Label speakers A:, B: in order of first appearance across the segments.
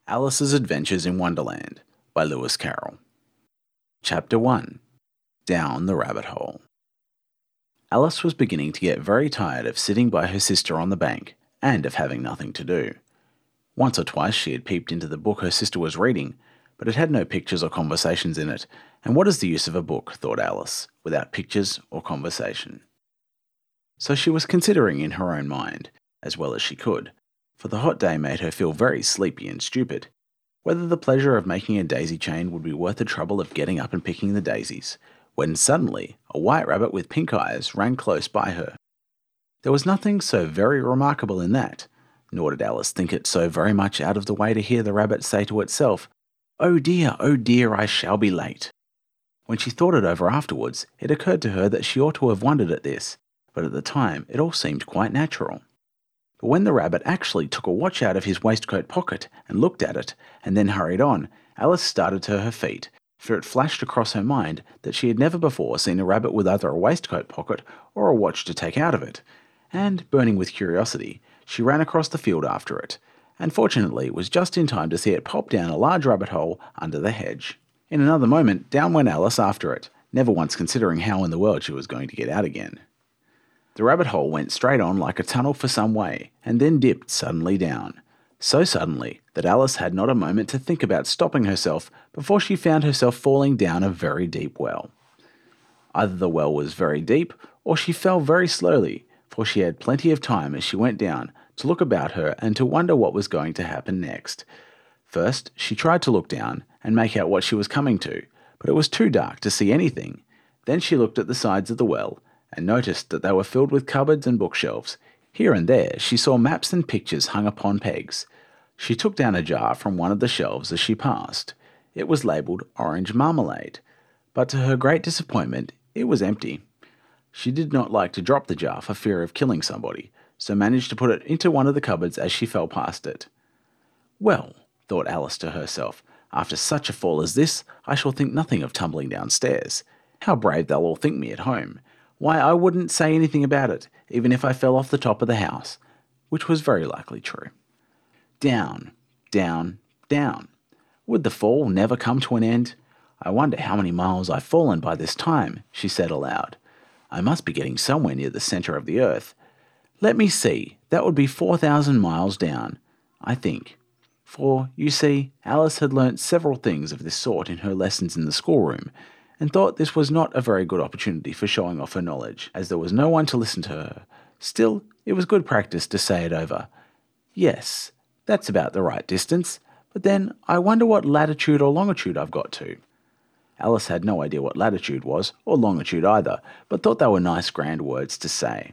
A: Alice's Adventures in Wonderland by Lewis Carroll. Chapter 1. Down the Rabbit Hole. Alice was beginning to get very tired of sitting by her sister on the bank and of having nothing to do. Once or twice she had peeped into the book her sister was reading, but it had no pictures or conversations in it, and what is the use of a book, thought Alice, without pictures or conversation? So she was considering in her own mind, as well as she could, for the hot day made her feel very sleepy and stupid, whether the pleasure of making a daisy chain would be worth the trouble of getting up and picking the daisies, when suddenly a white rabbit with pink eyes ran close by her. There was nothing so very remarkable in that, nor did Alice think it so very much out of the way to hear the rabbit say to itself, oh dear, I shall be late." When she thought it over afterwards, it occurred to her that she ought to have wondered at this, but at the time it all seemed quite natural. But when the rabbit actually took a watch out of his waistcoat pocket and looked at it, and then hurried on, Alice started to her feet, for it flashed across her mind that she had never before seen a rabbit with either a waistcoat pocket or a watch to take out of it, and, burning with curiosity, she ran across the field after it, and fortunately was just in time to see it pop down a large rabbit hole under the hedge. In another moment, down went Alice after it, never once considering how in the world she was going to get out again. The rabbit hole went straight on like a tunnel for some way, and then dipped suddenly down. So suddenly that Alice had not a moment to think about stopping herself before she found herself falling down a very deep well. Either the well was very deep, or she fell very slowly, for she had plenty of time as she went down to look about her and to wonder what was going to happen next. First, she tried to look down and make out what she was coming to, but it was too dark to see anything. Then she looked at the sides of the well, and noticed that they were filled with cupboards and bookshelves. Here and there she saw maps and pictures hung upon pegs. She took down a jar from one of the shelves as she passed. It was labelled orange marmalade, but to her great disappointment it was empty. She did not like to drop the jar for fear of killing somebody, so managed to put it into one of the cupboards as she fell past it. Well, thought Alice to herself, after such a fall as this, I shall think nothing of tumbling downstairs. How brave they'll all think me at home. Why, I wouldn't say anything about it, even if I fell off the top of the house, which was very likely true. Down, down, down. Would the fall never come to an end? I wonder how many miles I've fallen by this time, she said aloud. I must be getting somewhere near the centre of the earth. Let me see, that would be 4,000 miles down, I think. For, you see, Alice had learnt several things of this sort in her lessons in the schoolroom, and thought this was not a very good opportunity for showing off her knowledge, as there was no one to listen to her. Still, it was good practice to say it over. Yes, that's about the right distance, but then I wonder what latitude or longitude I've got to. Alice had no idea what latitude was, or longitude either, but thought they were nice grand words to say.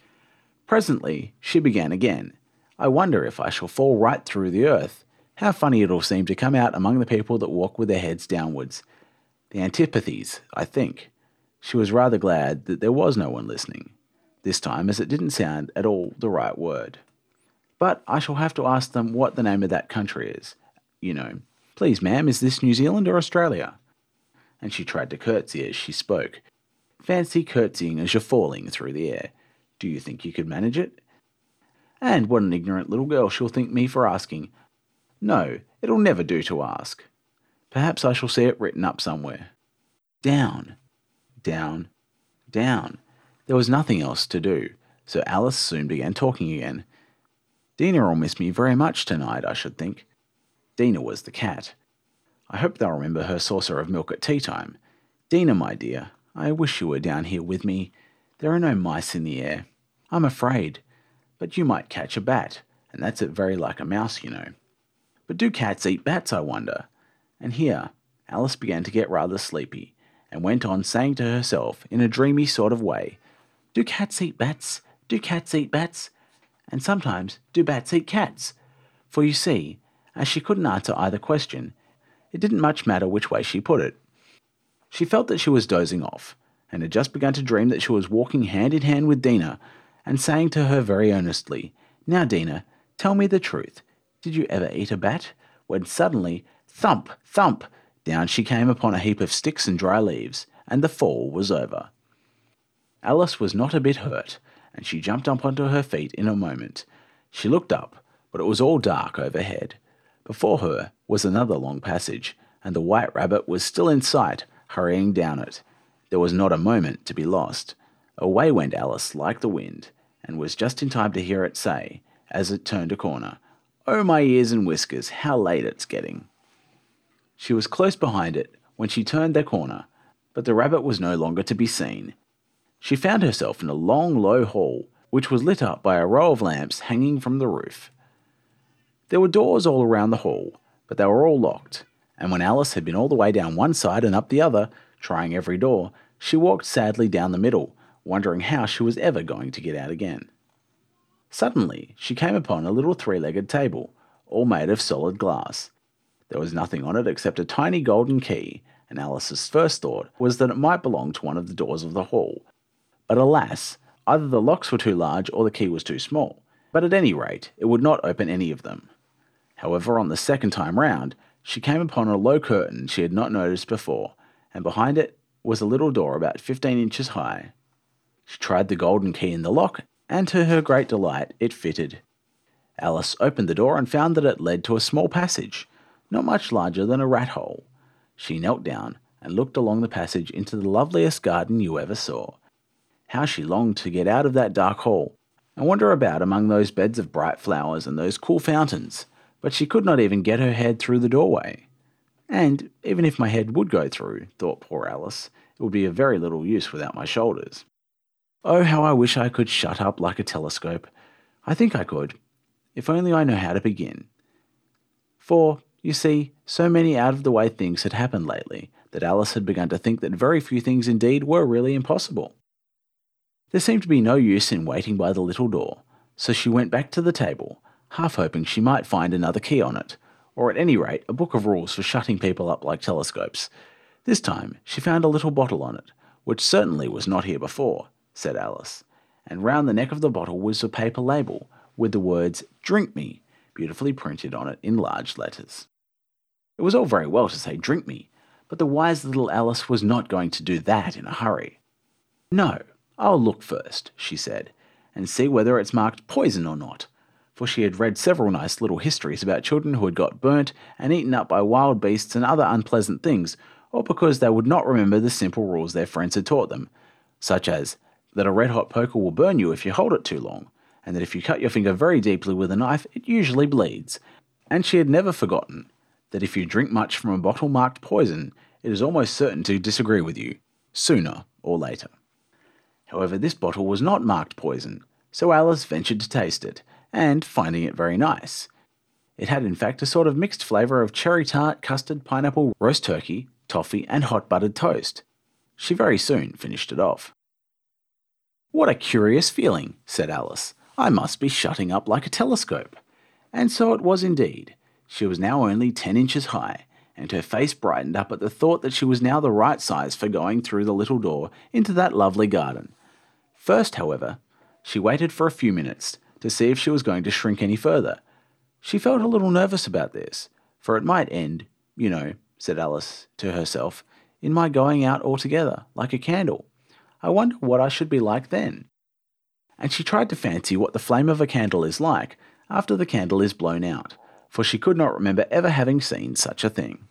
A: Presently, she began again. I wonder if I shall fall right through the earth. How funny it'll seem to come out among the people that walk with their heads downwards. The antipathies, I think. She was rather glad that there was no one listening, this time, as it didn't sound at all the right word. But I shall have to ask them what the name of that country is. You know, please ma'am, is this New Zealand or Australia? And she tried to curtsy as she spoke. Fancy curtsying as you're falling through the air. Do you think you could manage it? And what an ignorant little girl she'll think me for asking. No, it'll never do to ask. Perhaps I shall see it written up somewhere. Down, down, down. There was nothing else to do, so Alice soon began talking again. Dina will miss me very much tonight, I should think. Dina was the cat. I hope they'll remember her saucer of milk at tea time. Dina, my dear, I wish you were down here with me. There are no mice in the air. I'm afraid. But you might catch a bat, and that's it very like a mouse, you know. But do cats eat bats, I wonder? And here, Alice began to get rather sleepy, and went on saying to herself in a dreamy sort of way, do cats eat bats? Do cats eat bats? And sometimes, do bats eat cats? For you see, as she couldn't answer either question, it didn't much matter which way she put it. She felt that she was dozing off, and had just begun to dream that she was walking hand in hand with Dina, and saying to her very earnestly, now Dina, tell me the truth, did you ever eat a bat? When suddenly, thump, thump, down she came upon a heap of sticks and dry leaves, and the fall was over. Alice was not a bit hurt, and she jumped up onto her feet in a moment. She looked up, but it was all dark overhead. Before her was another long passage, and the White Rabbit was still in sight, hurrying down it. There was not a moment to be lost. Away went Alice like the wind, and was just in time to hear it say, as it turned a corner, "Oh, my ears and whiskers, how late it's getting." She was close behind it when she turned the corner, but the rabbit was no longer to be seen. She found herself in a long, low hall, which was lit up by a row of lamps hanging from the roof. There were doors all around the hall, but they were all locked, and when Alice had been all the way down one side and up the other, trying every door, she walked sadly down the middle, wondering how she was ever going to get out again. Suddenly, she came upon a little three-legged table, all made of solid glass. There was nothing on it except a tiny golden key, and Alice's first thought was that it might belong to one of the doors of the hall. But alas, either the locks were too large or the key was too small, but at any rate, it would not open any of them. However, on the second time round, she came upon a low curtain she had not noticed before, and behind it was a little door about 15 inches high. She tried the golden key in the lock, and to her great delight, it fitted. Alice opened the door and found that it led to a small passage, not much larger than a rat hole. She knelt down and looked along the passage into the loveliest garden you ever saw. How she longed to get out of that dark hall and wander about among those beds of bright flowers and those cool fountains, but she could not even get her head through the doorway. And even if my head would go through, thought poor Alice, it would be of very little use without my shoulders. Oh, how I wish I could shut up like a telescope. I think I could, if only I know how to begin. For, you see, so many out-of-the-way things had happened lately that Alice had begun to think that very few things indeed were really impossible. There seemed to be no use in waiting by the little door, so she went back to the table, half hoping she might find another key on it, or at any rate a book of rules for shutting people up like telescopes. This time she found a little bottle on it, which certainly was not here before, said Alice, and round the neck of the bottle was a paper label with the words "Drink me" beautifully printed on it in large letters. It was all very well to say "drink me," but the wise little Alice was not going to do that in a hurry. "No, I'll look first," she said, "and see whether it's marked poison or not," for she had read several nice little histories about children who had got burnt and eaten up by wild beasts and other unpleasant things, or because they would not remember the simple rules their friends had taught them, such as that a red-hot poker will burn you if you hold it too long, and that if you cut your finger very deeply with a knife, it usually bleeds. And she had never forgotten that if you drink much from a bottle marked poison, it is almost certain to disagree with you, sooner or later. However, this bottle was not marked poison, so Alice ventured to taste it, and finding it very nice. It had in fact a sort of mixed flavour of cherry tart, custard, pineapple, roast turkey, toffee, and hot buttered toast. She very soon finished it off. "What a curious feeling," said Alice. "I must be shutting up like a telescope." And so it was indeed. She was now only 10 inches high, and her face brightened up at the thought that she was now the right size for going through the little door into that lovely garden. First, however, she waited for a few minutes to see if she was going to shrink any further. She felt a little nervous about this, for it might end, said Alice to herself, in my going out altogether, like a candle. I wonder what I should be like then. And she tried to fancy what the flame of a candle is like after the candle is blown out, for she could not remember ever having seen such a thing.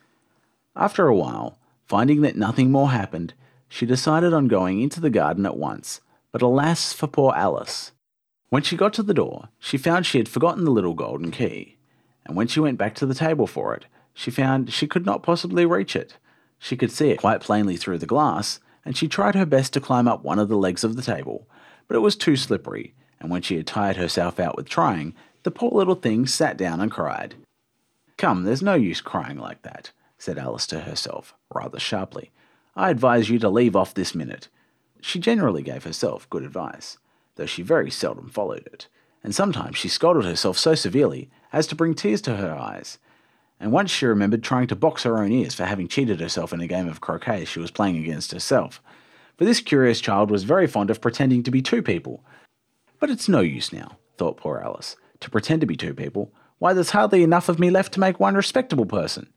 A: After a while, finding that nothing more happened, she decided on going into the garden at once, but alas for poor Alice. When she got to the door, she found she had forgotten the little golden key, and when she went back to the table for it, she found she could not possibly reach it. She could see it quite plainly through the glass, and she tried her best to climb up one of the legs of the table, but it was too slippery, and when she had tired herself out with trying, the poor little thing sat down and cried. "Come, there's no use crying like that," said Alice to herself, rather sharply. "I advise you to leave off this minute." She generally gave herself good advice, though she very seldom followed it, and sometimes she scolded herself so severely as to bring tears to her eyes. And once she remembered trying to box her own ears for having cheated herself in a game of croquet she was playing against herself. For this curious child was very fond of pretending to be two people. "But it's no use now," thought poor Alice, "to pretend to be two people. Why, there's hardly enough of me left to make one respectable person."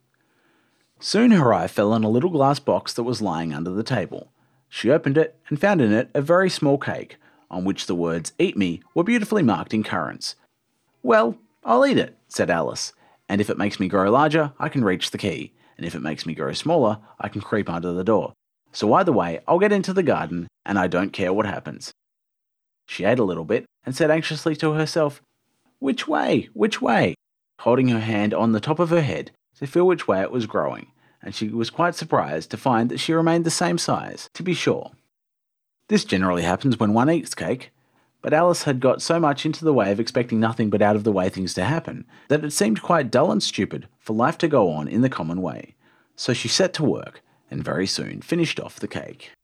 A: Soon her eye fell on a little glass box that was lying under the table. She opened it and found in it a very small cake, on which the words "Eat me" were beautifully marked in currants. "Well, I'll eat it," said Alice, And if it makes me grow larger, I can reach the key. And if it makes me grow smaller, I can creep under the door. So either way, I'll get into the garden, and I don't care what happens." She ate a little bit and said anxiously to herself, "Which way? Which way?" holding her hand on the top of her head to feel which way it was growing, and she was quite surprised to find that she remained the same size, to be sure. This generally happens when one eats cake, but Alice had got so much into the way of expecting nothing but out of the way things to happen, that it seemed quite dull and stupid for life to go on in the common way. So she set to work, and very soon finished off the cake.